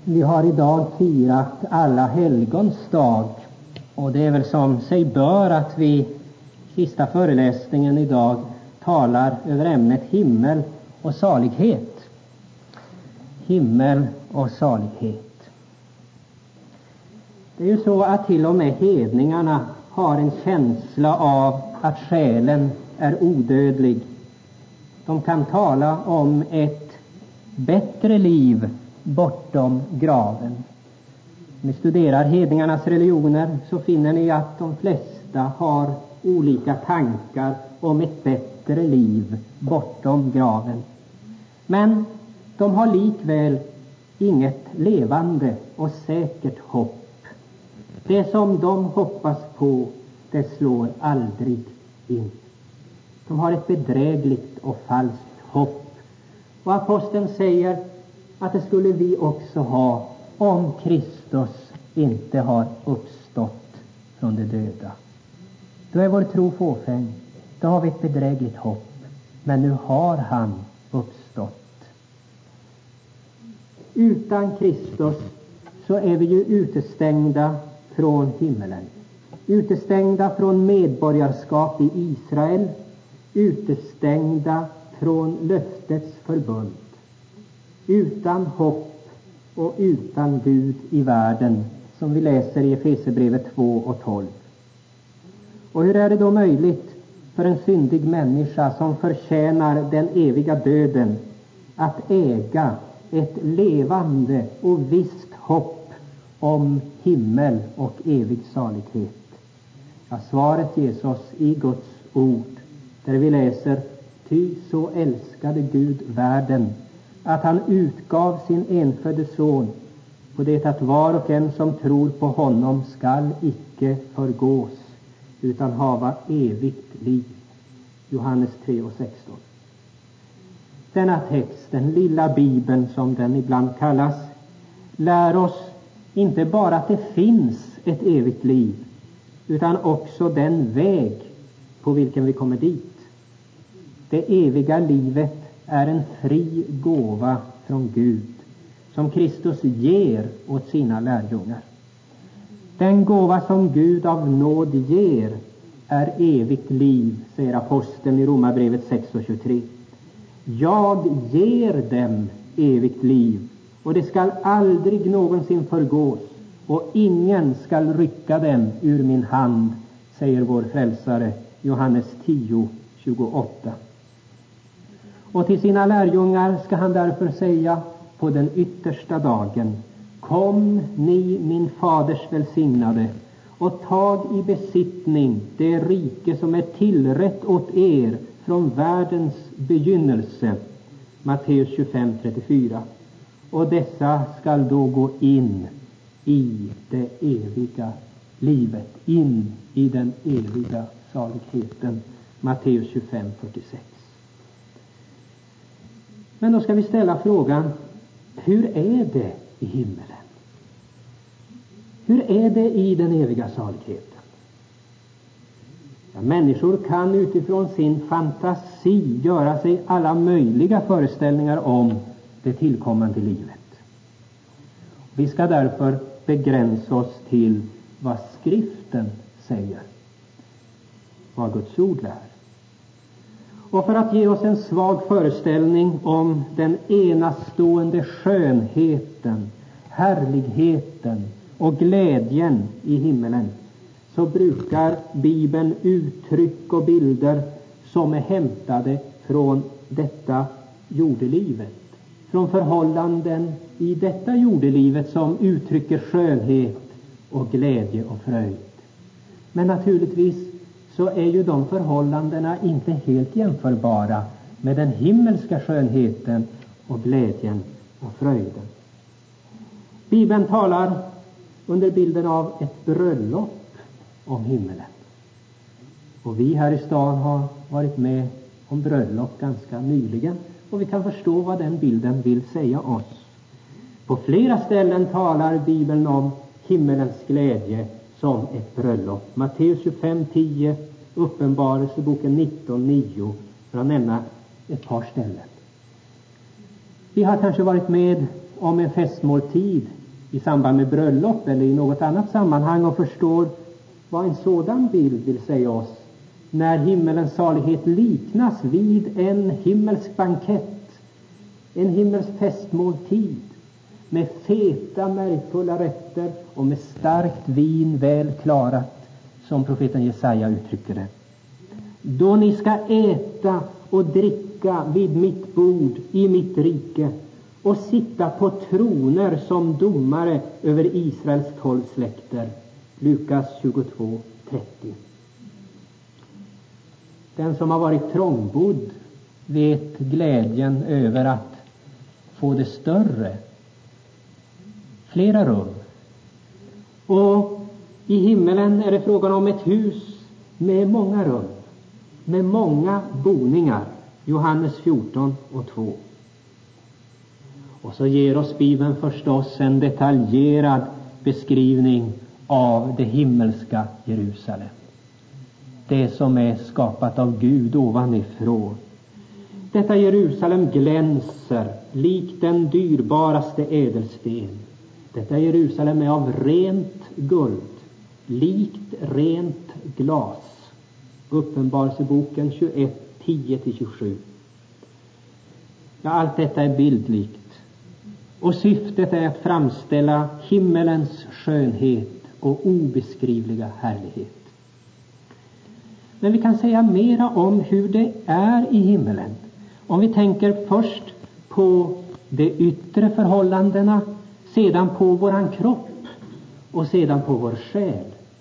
Vi har idag firat alla helgons dag, och det är väl som sig bör att vi sista föreläsningen idag talar över ämnet himmel och salighet. Himmel och salighet. Det är ju så att till och med hedningarna har en känsla av att själen är odödlig. De kan tala om ett bättre liv bortom graven. Om ni studerar hedningarnas religioner så finner ni att de flesta har olika tankar om ett bättre liv bortom graven. Men de har likväl inget levande och säkert hopp. Det som de hoppas på, det slår aldrig in. De har ett bedrägligt och falskt hopp. Och aposteln säger att det skulle vi också ha om Kristus inte har uppstått från de döda. Då är vår tro fåfäng. Då har vi ett bedrägligt hopp. Men nu har han uppstått. Utan Kristus så är vi ju utestängda från himmelen. Utestängda från medborgarskap i Israel. Utestängda från löftets förbund. Utan hopp och utan Gud i världen, som vi läser i Efesierbrevet 2:12. Och hur är det då möjligt för en syndig människa som förtjänar den eviga döden att äga ett levande och visst hopp om himmel och evig salighet? Ja, svaret ges oss i Guds ord, där vi läser: Ty så älskade Gud världen, att han utgav sin enfödde son, på det att var och en som tror på honom skall icke förgås, utan hava evigt liv. Johannes 3:16. Denna text, den lilla Bibeln som den ibland kallas, lär oss inte bara att det finns ett evigt liv, utan också den väg på vilken vi kommer dit. Det eviga livet är en fri gåva från Gud, som Kristus ger åt sina lärjungar. Den gåva som Gud av nåd ger är evigt liv, säger aposteln i Romarbrevet 6:23. Jag ger dem evigt liv, och det skall aldrig någonsin förgås, och ingen skall rycka dem ur min hand, säger vår frälsare, Johannes 10:28. Och till sina lärjungar ska han därför säga på den yttersta dagen: Kom ni min faders välsignade, och tag i besittning det rike som är tillrätt åt er från världens begynnelse. Matteus 25:34. Och dessa skall då gå in i det eviga livet, in i den eviga saligheten. Matteus 25:46. Men då ska vi ställa frågan: hur är det i himmelen? Hur är det i den eviga saligheten? Ja, människor kan utifrån sin fantasi göra sig alla möjliga föreställningar om det tillkommande livet. Vi ska därför begränsa oss till vad Skriften säger, vad Guds ord lär. Och för att ge oss en svag föreställning om den enastående skönheten, härligheten och glädjen i himmelen, så brukar Bibeln uttryck och bilder som är hämtade från detta jordelivet, från förhållanden i detta jordelivet som uttrycker skönhet och glädje och fröjd. Men naturligtvis så är ju de förhållandena inte helt jämförbara med den himmelska skönheten och glädjen och fröjden. Bibeln talar under bilden av ett bröllop om himmelen. Och vi här i stan har varit med om bröllop ganska nyligen, och vi kan förstå vad den bilden vill säga oss. På flera ställen talar Bibeln om himmelens glädje som ett bröllop. Matteus 25:10, Uppenbarelseboken 19:9, för att nämna ett par ställen. Vi har kanske varit med om en festmåltid i samband med bröllop eller i något annat sammanhang och förstår vad en sådan bild vill säga oss, när himmelens salighet liknas vid en himmelsk bankett, en himmelsk festmåltid med feta, märgfulla rätter och med starkt vin väl klarat, som profeten Jesaja uttrycker det. Då ni ska äta och dricka vid mitt bord i mitt rike och sitta på troner som domare över Israels 12 släkter. Lukas 22:30. Den som har varit trångbodd vet glädjen över att få det större, flera rum. Och i himmelen är det frågan om ett hus med många rum, med många boningar. Johannes 14:2. Och så ger oss Bibeln förstås en detaljerad beskrivning av det himmelska Jerusalem. Det som är skapat av Gud ovanifrån. Detta Jerusalem glänser likt den dyrbaraste ädelsten. Detta Jerusalem är av rent guld, likt rent glas. Uppenbarelseboken 21:10-27. Ja, allt detta är bildligt. Och syftet är att framställa himmelens skönhet och obeskrivliga härlighet. Men vi kan säga mera om hur det är i himmelen. Om vi tänker först på de yttre förhållandena, sedan på våran kropp och sedan på vår själ.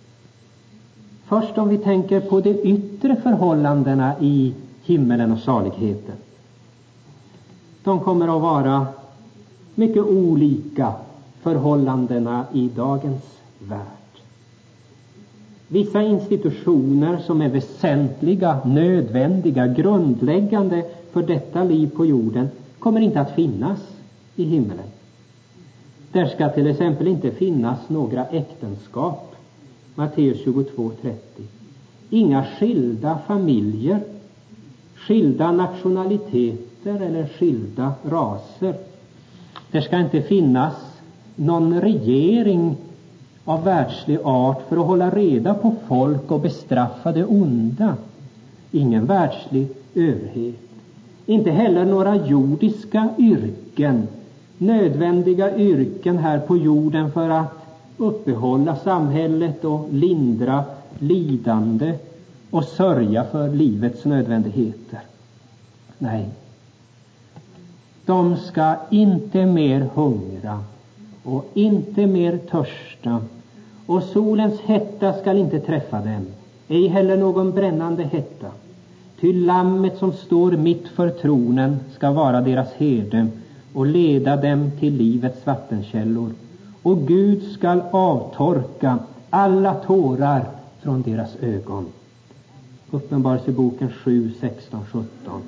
Först om vi tänker på de yttre förhållandena i himmelen och saligheten. De kommer att vara mycket olika förhållandena i dagens värld. Vissa institutioner som är väsentliga, nödvändiga, grundläggande för detta liv på jorden kommer inte att finnas i himmelen. Där ska till exempel inte finnas några äktenskap. Matteus 22:30. Inga skilda familjer, skilda nationaliteter eller skilda raser. Det ska inte finnas någon regering av världslig art för att hålla reda på folk och bestraffa det onda. Ingen världslig överhet. Inte heller några jordiska yrken, nödvändiga yrken här på jorden för att uppehålla samhället och lindra lidande och sörja för livets nödvändigheter. Nej. De ska inte mer hungra och inte mer törsta, och solens hetta skall inte träffa dem, ej heller någon brännande hetta. Ty lammet som står mitt för tronen ska vara deras herde och leda dem till livets vattenkällor, och Gud skall avtorka alla tårar från deras ögon. Uppenbarelseboken 7:16-17.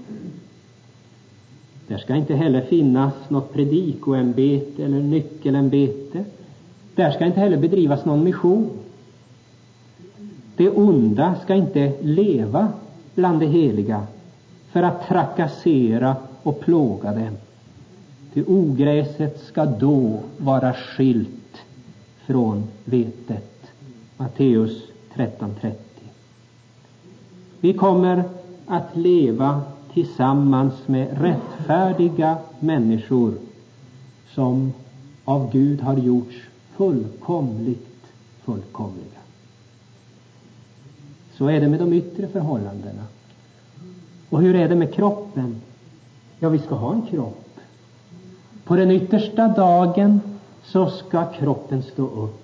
Där ska inte heller finnas något predikoämbete eller nyckelämbete. Där ska inte heller bedrivas någon mission. Det onda ska inte leva bland det heliga för att trakassera och plåga dem. Det ogräset ska då vara skilt från vetet. Matteus 13:30. Vi kommer att leva tillsammans med rättfärdiga människor som av Gud har gjorts fullkomliga. Så är det med de yttre förhållandena. Och hur är det med kroppen? Ja, vi ska ha en kropp. På den yttersta dagen så ska kroppen stå upp.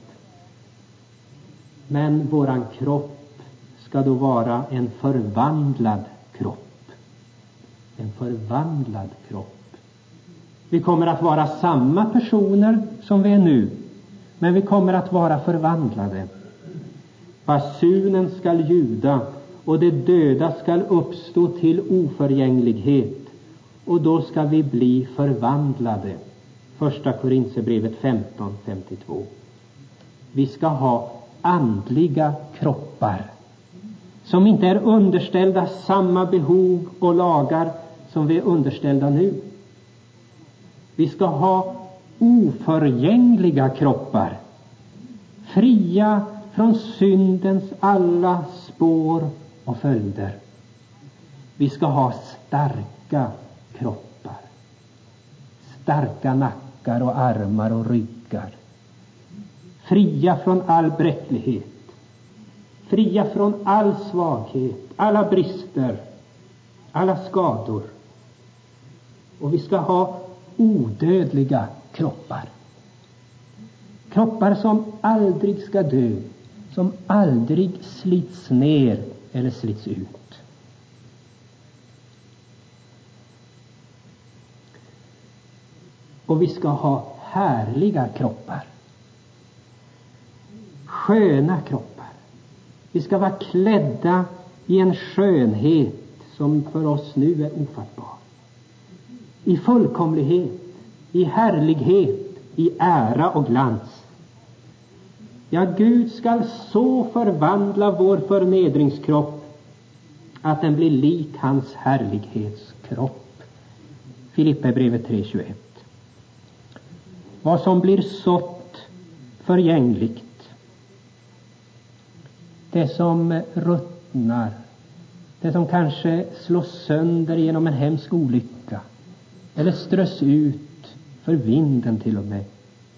Men våran kropp ska då vara en förvandlad kropp. En förvandlad kropp. Vi kommer att vara samma personer som vi är nu, men vi kommer att vara förvandlade. Basunen skall ljuda och de döda skall uppstå till oförgänglighet, och då ska vi bli förvandlade. 1 Korinthierbrevet 15:52. Vi ska ha andliga kroppar som inte är underställda samma behov och lagar som vi är underställda nu. Vi ska ha oförgängliga kroppar, fria från syndens alla spår och följder. Vi ska ha starka kroppar, starka nackar och armar och ryggar, fria från all bräcklighet, fria från all svaghet, alla brister, alla skador. Och vi ska ha odödliga kroppar. Kroppar som aldrig ska dö, som aldrig slits ner eller slits ut. Och vi ska ha härliga kroppar. Sköna kroppar. Vi ska vara klädda i en skönhet som för oss nu är ofattbar. I fullkomlighet, i härlighet, i ära och glans. Ja, Gud skall så förvandla vår förnedringskropp att den blir lik hans härlighetskropp. Filipperbrevet 3:21. Vad som blir sått förgängligt, det som ruttnar, det som kanske slås sönder genom en hemsk olycka eller strös ut för vinden till och med,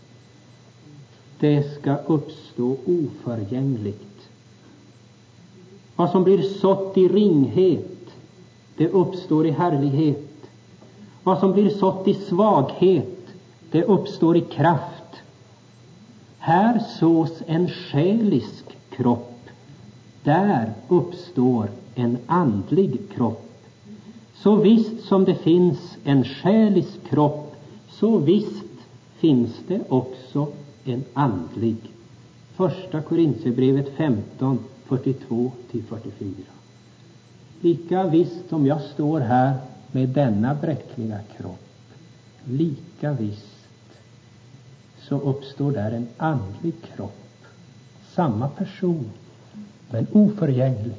det ska uppstå oförgängligt. Vad som blir sått i ringhet, det uppstår i härlighet. Vad som blir sått i svaghet, det uppstår i kraft. Här sås en själisk kropp, där uppstår en andlig kropp. Så visst som det finns en själisk kropp, så visst finns det också en andlig. Första Korinthierbrevet 15, 42-44. Lika visst som jag står här med denna bräckliga kropp, lika visst så uppstår där en andlig kropp. Samma person, men oförgänglig.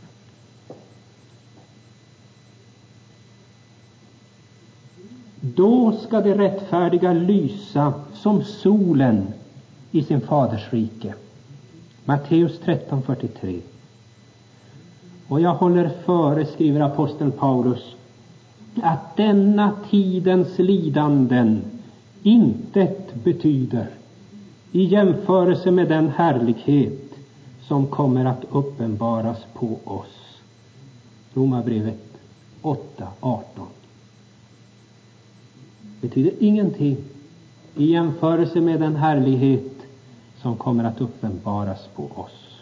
Då ska det rättfärdiga lysa som solen i sin faders rike. Matteus 13:43. Och jag håller före, skriver aposteln Paulus, att denna tidens lidanden intet betyder i jämförelse med den härlighet som kommer att uppenbaras på oss. Romarbrevet 8:18. Betyder ingenting i jämförelse med den härlighet som kommer att uppenbaras på oss.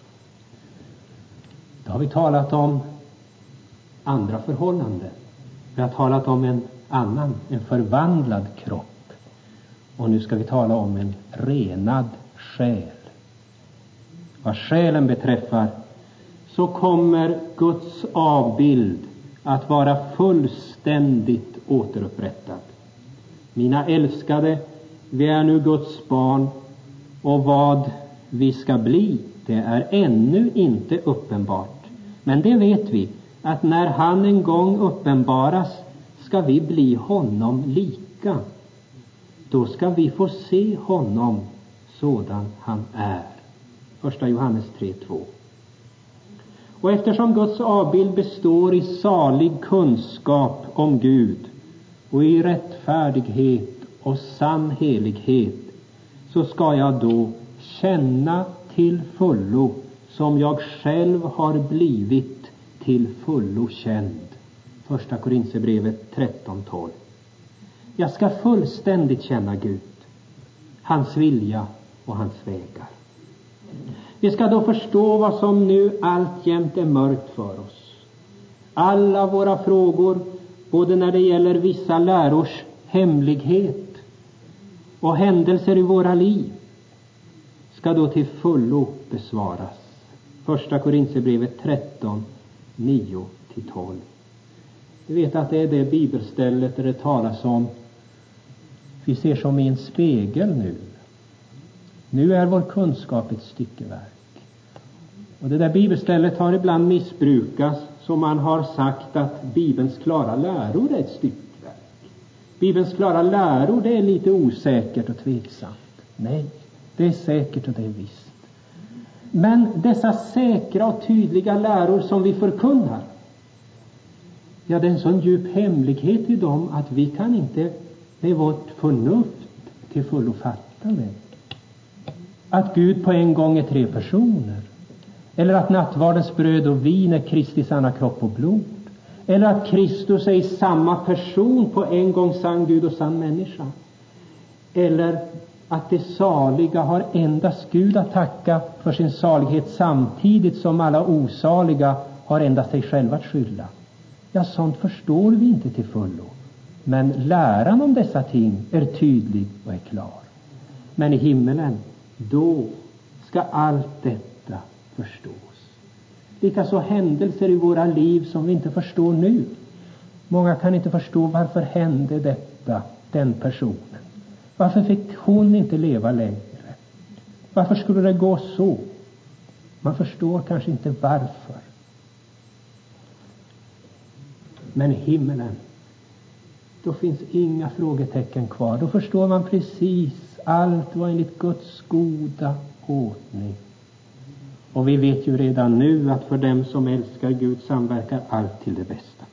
Då har vi talat om andra förhållanden. Vi har talat om en förvandlad kropp. Och nu ska vi tala om en renad själ. Vad själen beträffar så kommer Guds avbild att vara fullständigt återupprättad. Mina älskade, vi är nu Guds barn, och vad vi ska bli, det är ännu inte uppenbart. Men det vet vi, att när han en gång uppenbaras ska vi bli honom lika. Då ska vi få se honom sådan han är. Första Johannes 3:2. Och eftersom Guds avbild består i salig kunskap om Gud och i rättfärdighet och sann helighet, så ska jag då känna till fullo som jag själv har blivit till fullo känd. Första Korinthierbrevet 13:12. Jag ska fullständigt känna Gud, hans vilja och hans vägar. Vi ska då förstå vad som nu alltjämt är mörkt för oss. Alla våra frågor, både när det gäller vissa lärors hemlighet och händelser i våra liv, ska då till fullo besvaras. Första Korinthierbrevet 13, 9-12. Vi vet att det är det bibelstället där det talas om vi ser som i en spegel nu. Nu är vår kunskap ett styckeverk. Och det där bibelstället har ibland missbrukats, som man har sagt att Bibelns klara läror är ett styckeverk. Bibelns klara läror, det är lite osäkert och tveksamt. Nej, det är säkert och det är visst. Men dessa säkra och tydliga läror som vi förkunnar, ja, det är en sån djup hemlighet i dem att vi kan inte med vårt förnuft till fullo fatta det. Att Gud på en gång är 3 personer. Eller att nattvardens bröd och vin är Kristi sanna kropp och blod. Eller att Kristus är i samma person på en gång sann Gud och sann människa. Eller att det saliga har endast Gud att tacka för sin salighet, samtidigt som alla osaliga har endast sig själva att skylla. Ja, sånt förstår vi inte till fullo. Men läran om dessa ting är tydlig och är klar. Men i himmelen, då ska allt detta förstås. Likaså händelser i våra liv som vi inte förstår nu. Många kan inte förstå varför hände detta den personen. Varför fick hon inte leva längre? Varför skulle det gå så? Man förstår kanske inte varför. Men i himmelen, då finns inga frågetecken kvar. Då förstår man precis, allt var enligt Guds goda ordning. Och vi vet ju redan nu att för dem som älskar Gud samverkar allt till det bästa.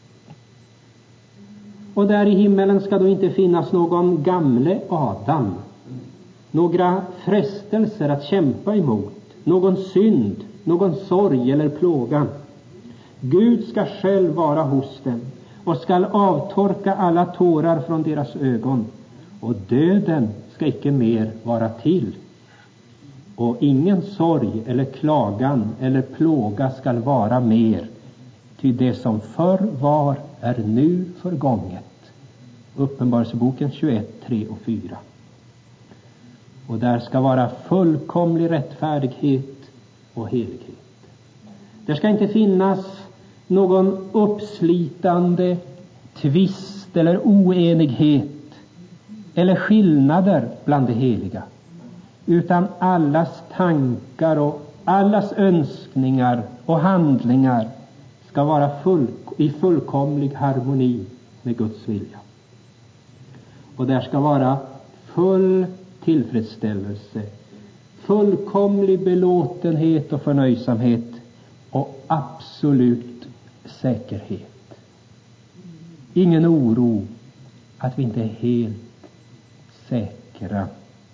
Och där i himmelen ska då inte finnas någon gamle Adam, några frestelser att kämpa emot, någon synd, någon sorg eller plågan. Gud ska själv vara hos dem och ska avtorka alla tårar från deras ögon, och döden ska icke mer vara till. Och ingen sorg eller klagan eller plåga skall vara mer, ty det som förr var är nu förgånget. Uppenbarelseboken 21, 3 och 4. Och där ska vara fullkomlig rättfärdighet och helighet. Där ska inte finnas någon uppslitande tvist eller oenighet eller skillnader bland de heliga, utan allas tankar och allas önskningar och handlingar ska vara i fullkomlig harmoni med Guds vilja. Och där ska vara full tillfredsställelse, fullkomlig belåtenhet och förnöjsamhet och absolut säkerhet. Ingen oro att vi inte är helt säkra.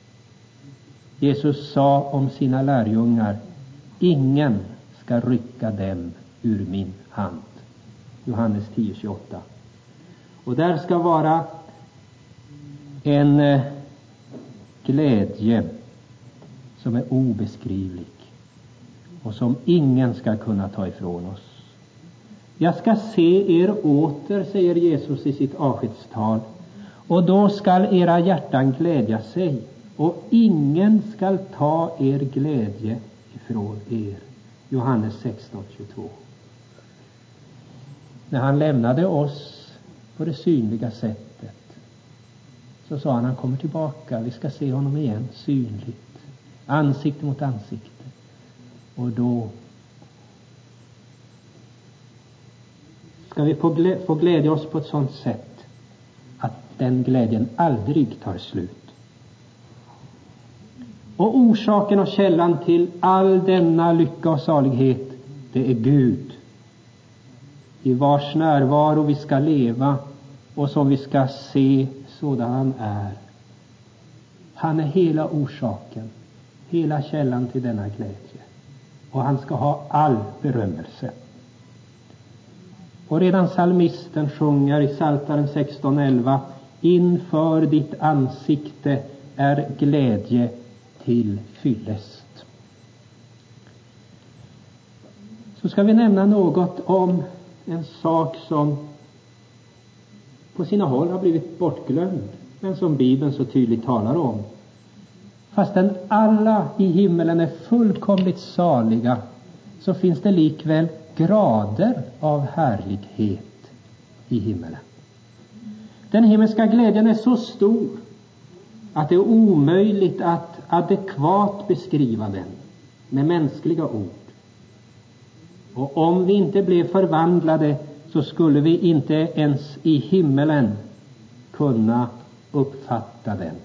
Jesus sa om sina lärjungar: ingen ska rycka dem ur min hand. Johannes 10:28. Och där ska vara en glädje som är obeskrivlig och som ingen ska kunna ta ifrån oss. Jag ska se er åter, säger Jesus i sitt avskedstal, och då skall era hjärtan glädja sig, och ingen skall ta er glädje ifrån er. Johannes 16:22. När han lämnade oss på det synliga sättet, så sa han kommer tillbaka. Vi ska se honom igen synligt, ansikte mot ansikte. Och då ska vi få glädja oss på ett sådant sätt att den glädjen aldrig tar slut. Och orsaken och källan till all denna lycka och salighet, det är Gud, i vars närvaro vi ska leva och som vi ska se sådan han är. Han är hela orsaken, hela källan till denna glädje, och han ska ha all berömmelse. Och redan psalmisten sjunger i Psaltaren 16:11: inför ditt ansikte är glädje till fyllest. Så ska vi nämna något om en sak som på sina håll har blivit bortglömd, men som Bibeln så tydligt talar om. Fastän alla i himmelen är fullkomligt saliga, så finns det likväl grader av härlighet i himmelen. Den himmelska glädjen är så stor att det är omöjligt att adekvat beskriva den med mänskliga ord. Och om vi inte blev förvandlade, så skulle vi inte ens i himmelen kunna uppfatta den.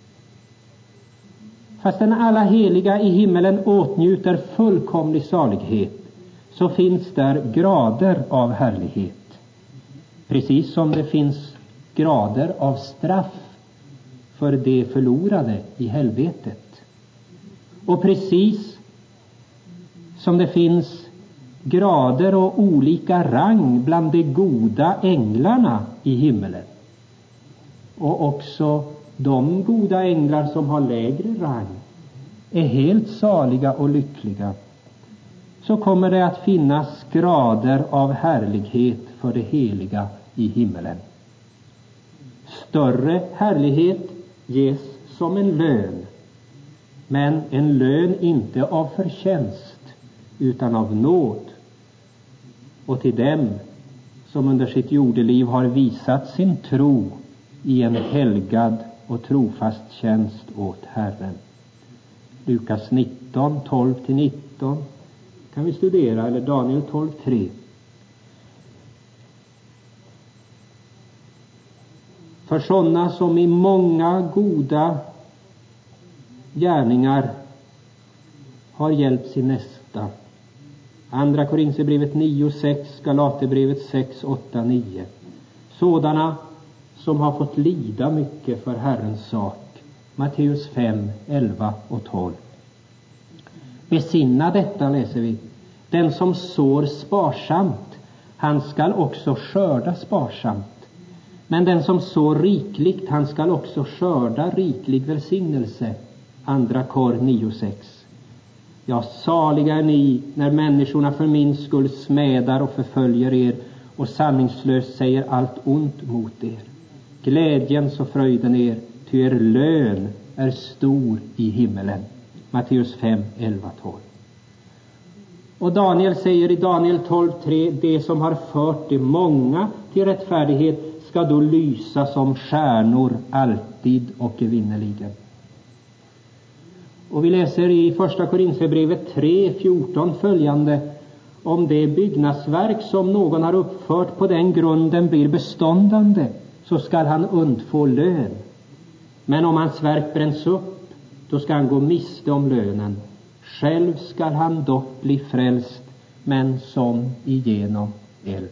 Fastän alla heliga i himmelen åtnjuter fullkomlig salighet, så finns där grader av härlighet. Precis som det finns grader av straff för de förlorade i helvetet. Och precis som det finns grader och olika rang bland de goda änglarna i himmelen. Och också de goda änglar som har lägre rang är helt saliga och lyckliga. Så kommer det att finnas grader av härlighet för det heliga i himmelen. Större härlighet ges som en lön, men en lön inte av förtjänst utan av nåd. Och till dem som under sitt jordeliv har visat sin tro i en helgad och trofast tjänst åt Herren. Lukas 19, 12-19 kan vi studera, eller Daniel 12, 3. För sådana som i många goda gärningar har hjälpt sin nästa. Andra Korinthierbrevet 9, 6, Galaterbrevet 6, 8, 9. Sådana som har fått lida mycket för Herrens sak. Matteus 5, 11 och 12. Besinna detta, läser vi. Den som sår sparsamt, han skall också skörda sparsamt. Men den som sår rikligt, han skall också skörda riklig välsignelse. Andra Kor 9, 6. Ja, saliga är ni när människorna för min skull smädar och förföljer er och sanningslöst säger allt ont mot er. Glädjens och fröjden er, ty er lön är stor i himmelen. Matteus 5, 11, 12. Och Daniel säger i Daniel 12, 3, det som har fört de många till rättfärdighet ska då lysa som stjärnor alltid och evinnerligen. Och vi läser i första Korinthierbrevet 3, 14 följande: om det byggnadsverk som någon har uppfört på den grunden blir beståndande, så skall han undfå lön. Men om hans verk bränns upp, då skall han gå miste om lönen. Själv skall han dock bli frälst, men som igenom eld.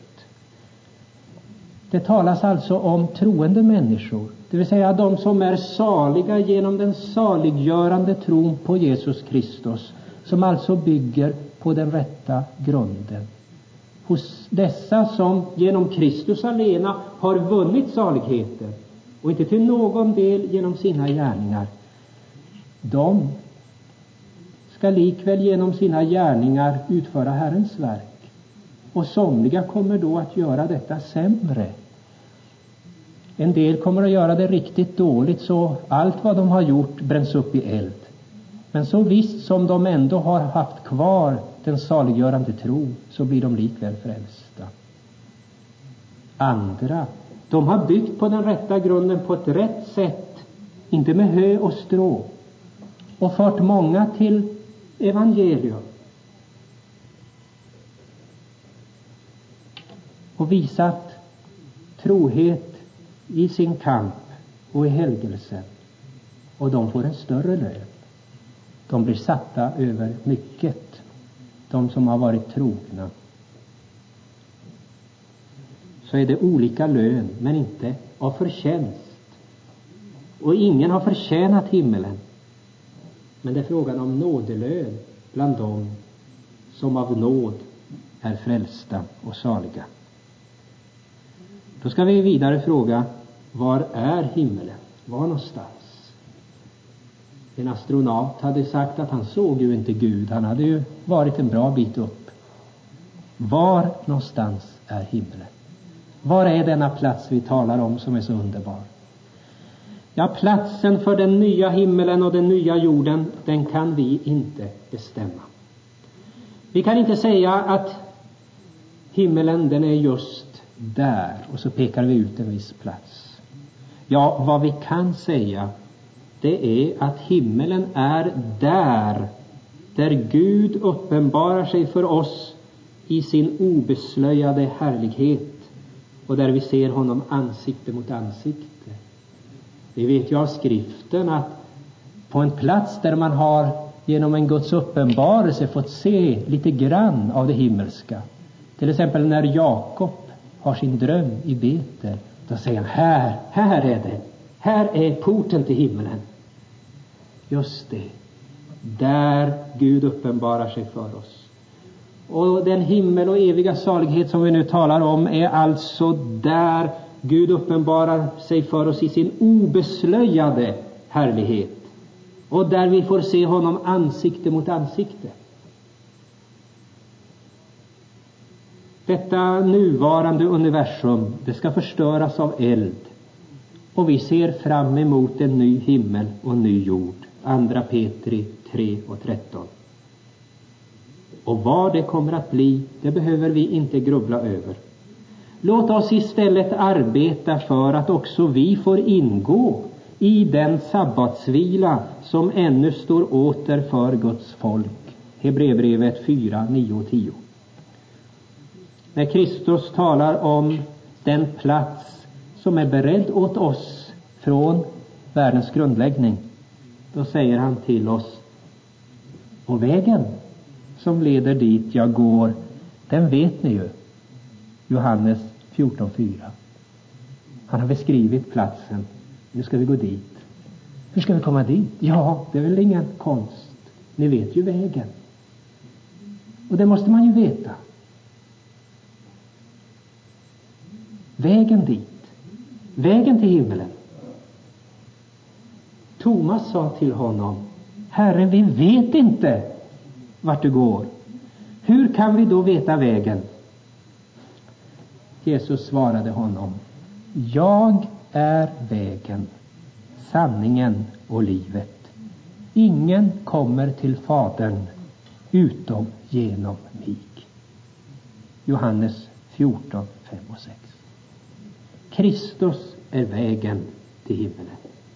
Det talas alltså om troende människor, det vill säga de som är saliga genom den saliggörande tron på Jesus Kristus, som alltså bygger på den rätta grunden. Hos dessa som genom Kristus alena har vunnit saligheten och inte till någon del genom sina gärningar, de ska likväl genom sina gärningar utföra Herrens verk. Och somliga kommer då att göra detta sämre. En del kommer att göra det riktigt dåligt, så allt vad de har gjort bränns upp i eld. Men så visst som de ändå har haft kvar den saliggörande tro, så blir de likväl frälsta. Andra, de har byggt på den rätta grunden på ett rätt sätt, inte med hö och strå, och fört många till evangelium. Och visat trohet i sin kamp och i helgelsen. Och de får en större lön. De blir satta över mycket, de som har varit trogna. Så är det olika lön, men inte av förtjänst. Och ingen har förtjänat himmelen. Men det är frågan om nådelön bland dem som av nåd är frälsta och saliga. Då ska vi vidare fråga, var är himmelen? Var någonstans? En astronaut hade sagt att han såg ju inte Gud. Han hade ju varit en bra bit upp. Var någonstans är himmelen? Var är denna plats vi talar om som är så underbar? Ja, platsen för den nya himmelen och den nya jorden, den kan vi inte bestämma. Vi kan inte säga att himmelen, den är just där, och så pekar vi ut en viss plats. Ja, vad vi kan säga, det är att himmelen är där Gud uppenbarar sig för oss i sin obeslöjade härlighet, och där vi ser honom ansikte mot ansikte. Vi vet ju av skriften att på en plats där man har genom en Guds uppenbarelse fått se lite grann av det himmelska. Till exempel när Jakob har sin dröm i Betel. Då säger han, här är det. Här är porten till himlen. Just det. Där Gud uppenbarar sig för oss. Och den himmel och eviga salighet som vi nu talar om är alltså där Gud uppenbarar sig för oss i sin obeslöjade härlighet. Och där vi får se honom ansikte mot ansikte. Detta nuvarande universum, det ska förstöras av eld. Och vi ser fram emot en ny himmel och en ny jord. 2 Petri 3:13. Och vad det kommer att bli, det behöver vi inte grubbla över. Låt oss istället arbeta för att också vi får ingå i den sabbatsvila som ännu står åter för Guds folk. Hebreerbrevet 4:9-10. När Kristus talar om den plats som är beredd åt oss från världens grundläggning, då säger han till oss: och vägen som leder dit jag går, den vet ni ju. Johannes 14:4. Han har beskrivit platsen. Nu ska vi gå dit. Hur ska vi komma dit? Ja, det är väl ingen konst. Ni vet ju vägen. Och det måste man ju veta. Vägen dit. Vägen till himmelen. Thomas sa till honom: Herre, vi vet inte vart du går. Hur kan vi då veta vägen? Jesus svarade honom: jag är vägen, sanningen och livet. Ingen kommer till Fadern utom genom mig. Johannes 14:5-6. Kristus är vägen till himmelen.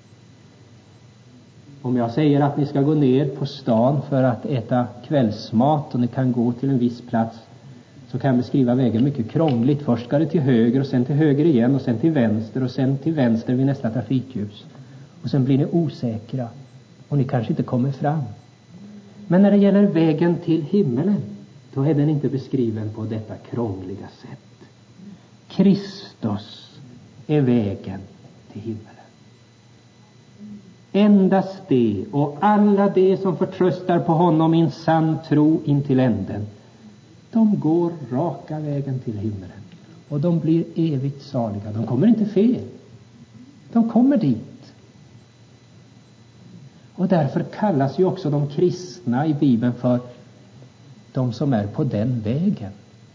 Om jag säger att ni ska gå ner på stan för att äta kvällsmat och ni kan gå till en viss plats, så kan jag beskriva vägen mycket krångligt. Först ska det till höger och sen till höger igen och sen till vänster och sen till vänster vid nästa trafikljus. Och sen blir ni osäkra och ni kanske inte kommer fram. Men när det gäller vägen till himmelen, då är den inte beskriven på detta krångliga sätt. Kristus är vägen till himmelen. Endast det och alla det som förtröstar på honom i en sann tro in till änden, de går raka vägen till himmelen. Och de blir evigt saliga. De kommer inte fel. De kommer dit. Och därför kallas ju också de kristna i Bibeln för de som är på den vägen.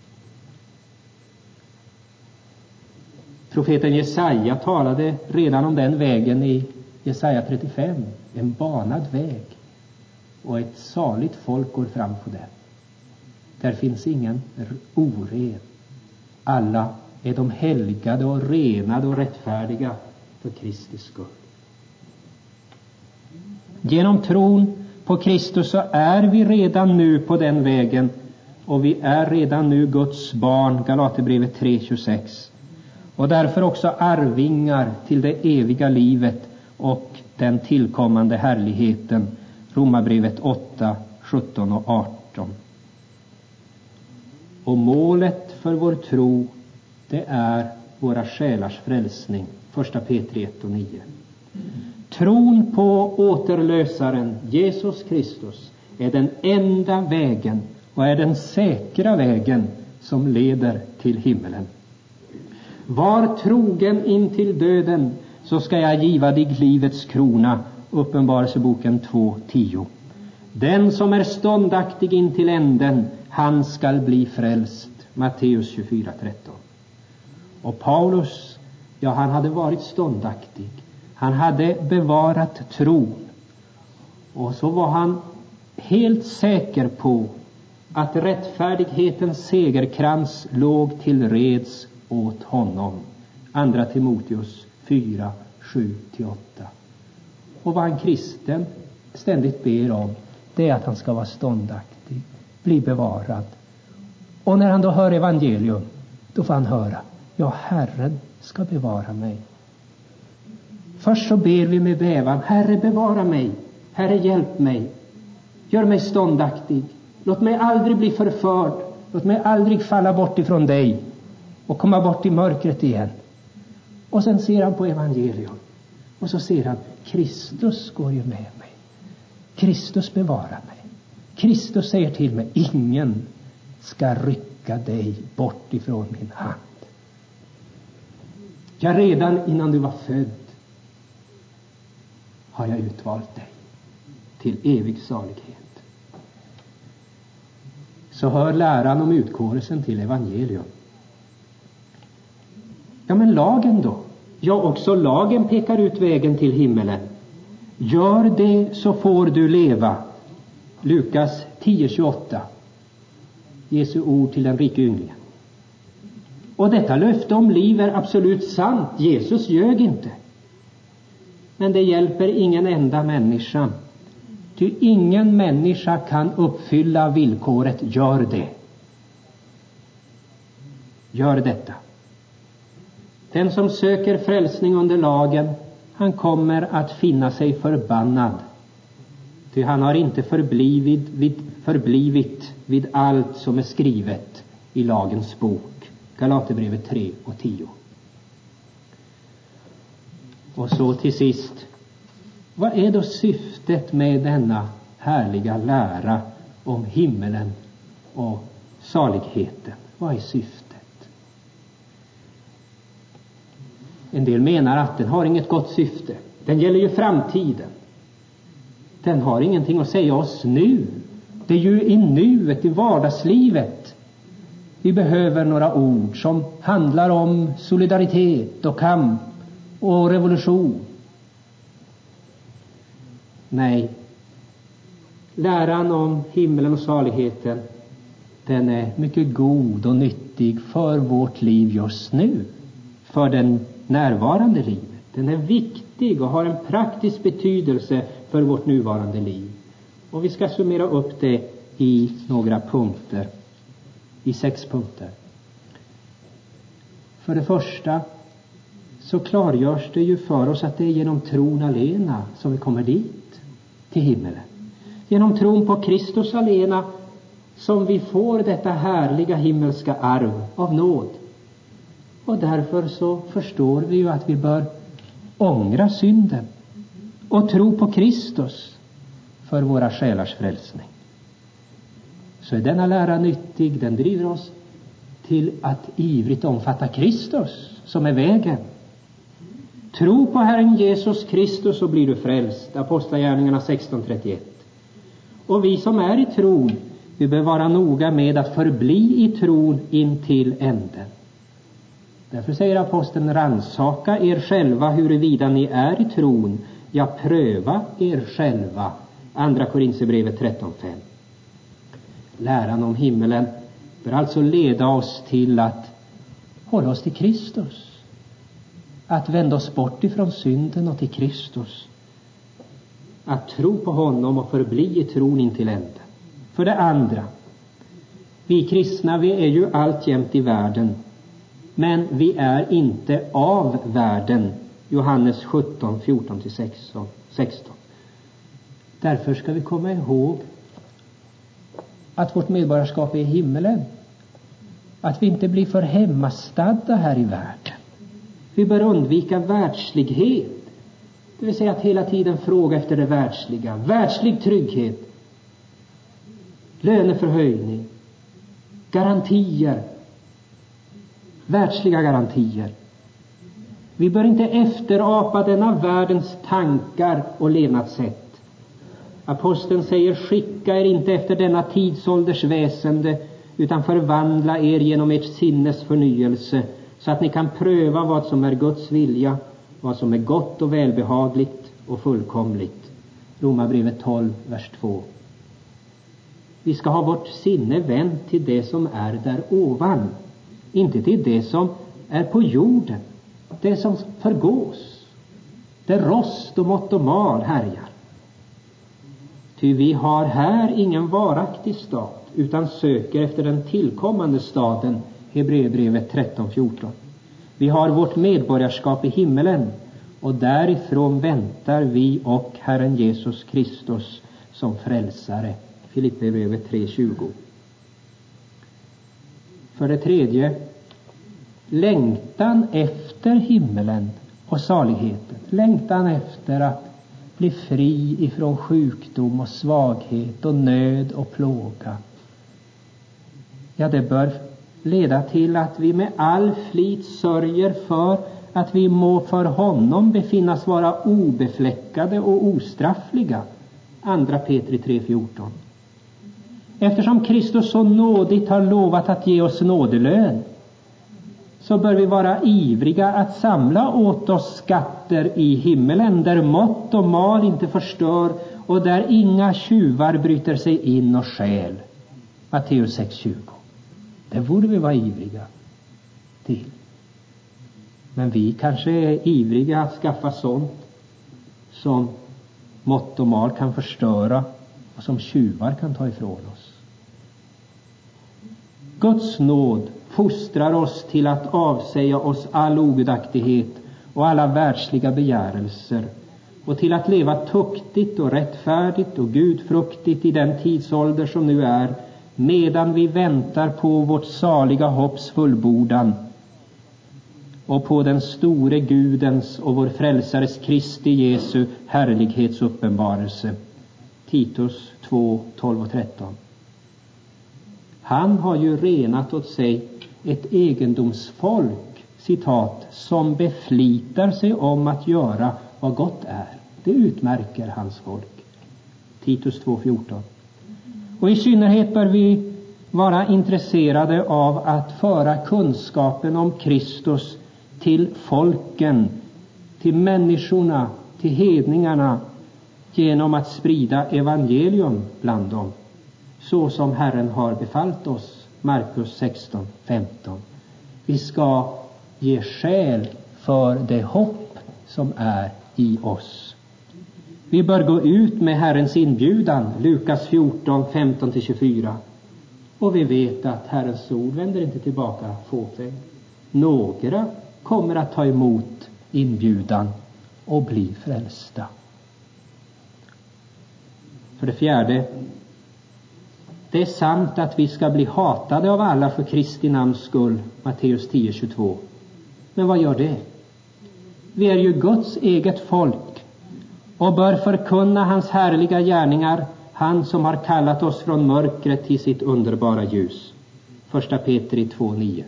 Profeten Jesaja talade redan om den vägen i Jesaja 35. En banad väg. Och ett saligt folk går fram på den. Där finns ingen oren. Alla är de helgade och renade och rättfärdiga för Kristi skull. Genom tron på Kristus så är vi redan nu på den vägen. Och vi är redan nu Guds barn. Galaterbrevet 3:26. Och därför också arvingar till det eviga livet och den tillkommande härligheten. Romarbrevet 8:17-18. Och målet för vår tro, det är våra själars frälsning. 1 Petri 1:9. Tron på återlösaren Jesus Kristus är den enda vägen och är den säkra vägen som leder till himmelen. Var trogen in till döden, så ska jag giva dig livets krona. Uppenbarelseboken 2:10. Den som är ståndaktig in till änden, han skall bli frälst. Matteus 24:13. Och Paulus, ja, han hade varit ståndaktig. Han hade bevarat tron. Och så var han helt säker på att rättfärdighetens segerkrans låg till reds åt honom. 2 Timoteus 4:7-8. Och vad en kristen ständigt ber om, det är att han ska vara ståndaktig, bli bevarad. Och när han då hör evangelium, då får han höra: ja, Herren ska bevara mig. Först så ber vi med bävan: Herre, bevara mig. Herre, hjälp mig. Gör mig ståndaktig. Låt mig aldrig bli förförd. Låt mig aldrig falla bort ifrån dig och komma bort i mörkret igen. Och sen ser han på evangelium. Och så ser han: Kristus går ju med mig. Kristus bevarar mig. Kristus säger till mig: ingen ska rycka dig bort ifrån min hand. Ja, redan innan du var född har jag utvalt dig till evig salighet. Så hör läran om utkårelsen till evangelium. Ja, men lagen då? Ja, också lagen pekar ut vägen till himmelen. Gör det så får du leva. Lukas 10:28. Jesu ord till den rike ynglingen. Och detta löfte om liv är absolut sant. Jesus ljög inte. Men det hjälper ingen enda människa. Ty ingen människa kan uppfylla villkoret: gör det. Gör detta. Den som söker frälsning under lagen, han kommer att finna sig förbannad. Ty han har inte förblivit vid allt som är skrivet i lagens bok. Galaterbrevet 3:10. Och så till sist: vad är då syftet med denna härliga lära om himmelen och saligheten? Vad är syftet? En del menar att den har inget gott syfte. Den gäller ju framtiden. Den har ingenting att säga oss nu. Det är ju i nuet, i vardagslivet, vi behöver några ord som handlar om solidaritet och kamp och revolution. Nej, läran om himmelen och saligheten, den är mycket god och nyttig för vårt liv just nu, för den närvarande livet. Den är viktig och har en praktisk betydelse för vårt nuvarande liv. Och vi ska summera upp det i några punkter, i 6 punkter. För det första så klargörs det ju för oss att det är genom tron alena som vi kommer dit, till himmelen. Genom tron på Kristus alena som vi får detta härliga himmelska arv av nåd. Och därför så förstår vi ju att vi bör ångra synden och tro på Kristus för våra själars frälsning. Så är denna lära nyttig. Den driver oss till att ivrigt omfatta Kristus som är vägen. Tro på Herren Jesus Kristus så blir du frälst. Apostlagärningarna 16:31. Och vi som är i tron, vi bör vara noga med att förbli i tron in till änden. Därför säger aposteln: rannsaka er själva huruvida ni är i tron. Ja, pröva er själva. Andra Korinthierbrevet 13:5. Läran om himmelen bör alltså leda oss till att hålla oss till Kristus. Att vända oss bort ifrån synden och till Kristus. Att tro på honom och förbli i tron in till änden. För det andra, vi kristna, vi är ju alltjämt i världen. Men vi är inte av världen. Johannes 17:14-16. Därför ska vi komma ihåg att vårt medborgarskap är i himmelen. Att vi inte blir för hemmastadda här i världen. Vi bör undvika världslighet. Det vill säga att hela tiden fråga efter det världsliga. Världslig trygghet. Löneförhöjning. Garantier. Världsliga garantier. Vi bör inte efterapa denna världens tankar och levnadssätt. Aposteln säger: skicka er inte efter denna tidsålders väsende, utan förvandla er genom ert sinnes förnyelse, så att ni kan pröva vad som är Guds vilja, vad som är gott och välbehagligt och fullkomligt. Romarbrevet 12, vers 2. Vi ska ha vårt sinne vänt till det som är där ovan, inte till det som är på jorden, det som förgås, där rost och mått och mal härjar. Ty vi har här ingen varaktig stad, utan söker efter den tillkommande staden. Hebreerbrevet 13:14. Vi har vårt medborgarskap i himmelen, och därifrån väntar vi och Herren Jesus Kristus som frälsare. Filipperbrevet 3:20. För det tredje, längtan efter himmelen och saligheten. Längtan efter att bli fri ifrån sjukdom och svaghet och nöd och plåga. Ja, det bör leda till att vi med all flit sörjer för att vi må för honom befinnas vara obefläckade och ostraffliga. 2 Petri 3:14. Eftersom Kristus så nådigt har lovat att ge oss nådelön, så bör vi vara ivriga att samla åt oss skatter i himmelen, där mått och mal inte förstör och där inga tjuvar bryter sig in och stjäl. Matteus 6:20. Det borde vi vara ivriga till. Men vi kanske är ivriga att skaffa sånt som mått och mal kan förstöra och som tjuvar kan ta ifrån oss. Guds nåd fostrar oss till att avsäga oss all ogudaktighet och alla världsliga begärelser och till att leva tuktigt och rättfärdigt och gudfruktigt i den tidsålder som nu är, medan vi väntar på vårt saliga hopps fullbordan och på den store Gudens och vår frälsares Kristi Jesu härlighetsuppenbarelse. Titus 2:12-13. Han har ju renat åt sig ett egendomsfolk, citat, som beflitar sig om att göra vad gott är. Det utmärker hans folk. Titus 2:14. Och i synnerhet bör vi vara intresserade av att föra kunskapen om Kristus till folken, till människorna, till hedningarna, genom att sprida evangelium bland dem, så som Herren har befallt oss. Markus 16:15. Vi ska ge skäl för det hopp som är i oss. Vi bör gå ut med Herrens inbjudan, Lukas 14:15-24. Och vi vet att Herrens ord vänder inte tillbaka fåfäng. Några kommer att ta emot inbjudan och bli frälsta. För det fjärde, det är sant att vi ska bli hatade av alla för Kristi namns skull, Matteus 10:22. Men vad gör det? Vi är ju Guds eget folk och bör förkunna hans härliga gärningar, han som har kallat oss från mörkret till sitt underbara ljus. 1 Petri 2:9.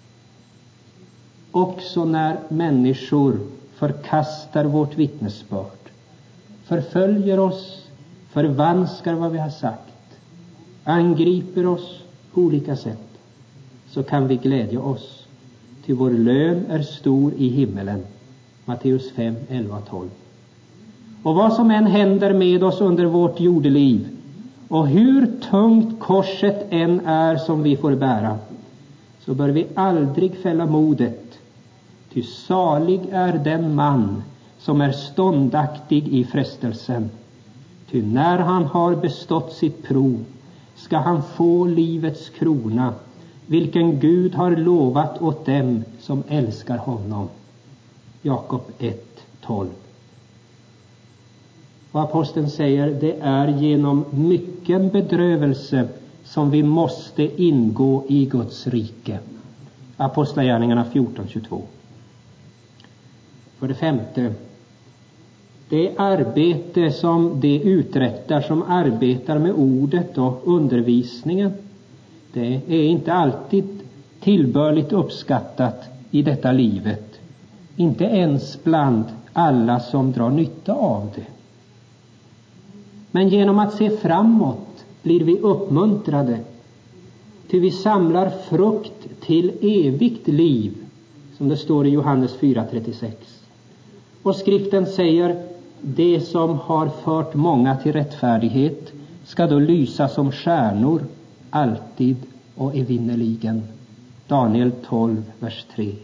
Också när människor förkastar vårt vittnesbörd, förföljer oss, förvanskar vad vi har sagt, angriper oss på olika sätt, så kan vi glädja oss, till vår lön är stor i himmelen. Matteus 5:11-12. Och vad som än händer med oss under vårt jordeliv, och hur tungt korset än är som vi får bära, så bör vi aldrig fälla modet. Ty salig är den man som är ståndaktig i frestelsen. Ty när han har bestått sitt prov ska han få livets krona, vilken Gud har lovat åt dem som älskar honom. Jakob 1:12. Och aposteln säger, det är genom mycken bedrövelse som vi måste ingå i Guds rike. Apostlagärningarna 14:22. För det femte, det arbete som de uträttar som arbetar med ordet och undervisningen, det är inte alltid tillbörligt uppskattat i detta livet. Inte ens bland alla som drar nytta av det. Men genom att se framåt blir vi uppmuntrade, till vi samlar frukt till evigt liv, som det står i Johannes 4:36. Och skriften säger, det som har fört många till rättfärdighet ska då lysa som stjärnor alltid och evinnerligen. Daniel 12:3.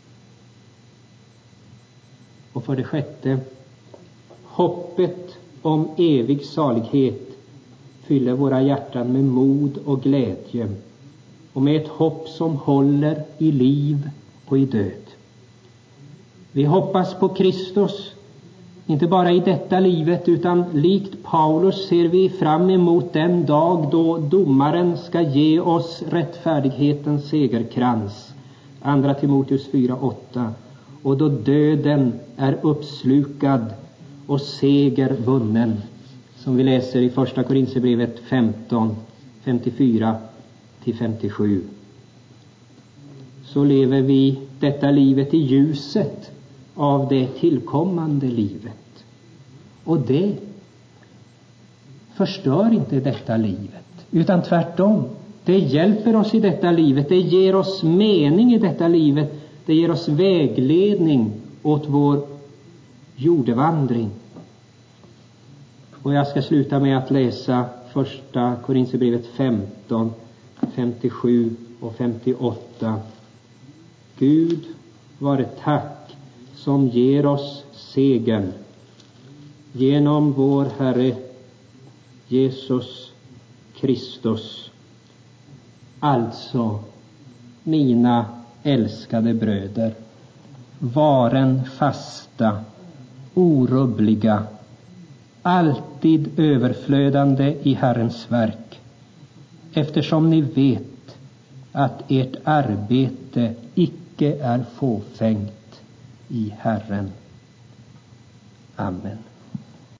Och för det sjätte, hoppet om evig salighet fyller våra hjärtan med mod och glädje och med ett hopp som håller i liv och i död. Vi hoppas på Kristus, inte bara i detta livet, utan likt Paulus ser vi fram emot den dag då domaren ska ge oss rättfärdighetens segerkrans. 2 Timoteus 4:8. Och då döden är uppslukad och seger vunnen, som vi läser i första Korinthierbrevet 15, 54-57. Så lever vi detta livet i ljuset av det tillkommande livet. Och det förstör inte detta livet, utan tvärtom. Det hjälper oss i detta livet, det ger oss mening i detta livet, det ger oss vägledning åt vår jordevandring. Och jag ska sluta med att läsa första Korinthierbrevet 15, 57 och 58. Gud vare tack som ger oss segern genom vår Herre Jesus Kristus. Alltså, mina älskade bröder, varen fasta, orubbliga, alltid överflödande i Herrens verk, eftersom ni vet att ert arbete icke är fåfängt i Herren. Amen.